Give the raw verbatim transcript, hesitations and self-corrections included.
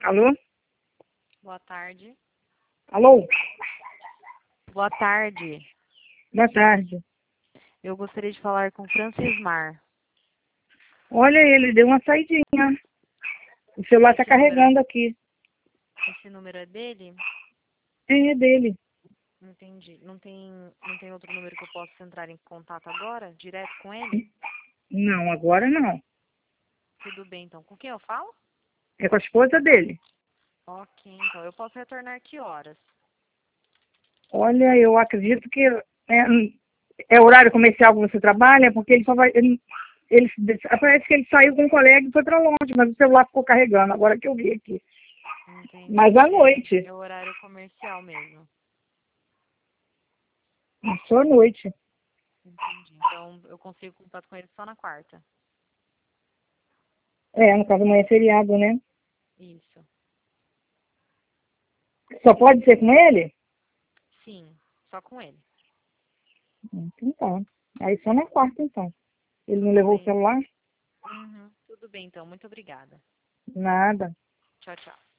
Alô? Boa tarde. Alô? Boa tarde. Boa tarde. Eu gostaria de falar com Francismar. Olha, ele deu uma saidinha. O celular tá Esse número, carregando aqui. esse número é dele? É, é dele. Entendi. Não tem, não tem outro número que eu possa entrar em contato agora? Direto com ele? Não, agora não. Tudo bem, então. Com quem eu falo? É com a esposa dele. Ok, então. Eu posso retornar que horas? Olha, eu acredito que é, é horário comercial que você trabalha, porque ele só vai. Ele, ele, parece que ele saiu com um colega e foi pra longe, mas o celular ficou carregando, agora que eu vi aqui. Entendi. Mas à É, noite. é horário comercial mesmo. Só à noite. Entendi. Então, eu consigo contato com ele só na quarta. É, no caso amanhã é feriado, né? Isso. Só pode ser com ele? Sim, só com ele. Então tá. Aí só na quarta, então. Ele não Tudo levou o bem. celular? Uhum. Tudo bem, então. Muito obrigada. Nada. Tchau, tchau.